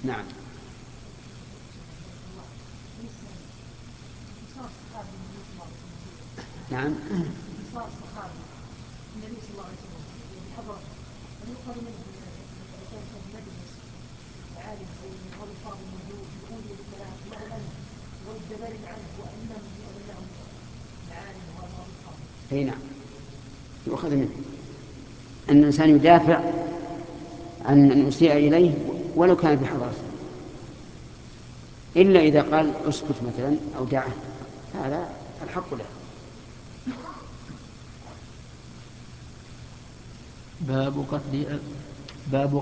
نعم. نعم. صار صحابي النبي صلى الله عليه وسلم بحضرة أن يقال منه كان مجلس العالم أو رجل فاضل موجود يقول بكلام له أن والدليل عنه وأن لم يؤذن لهم العالم وهذا رجل فاضل. أي نعم، يؤخذ منه أن الإنسان يدافع عن أن أسيء إليه ولو كان في حضرته، إلا إذا قال اسكت مثلا أو دعه، هذا الحق له. باب قتل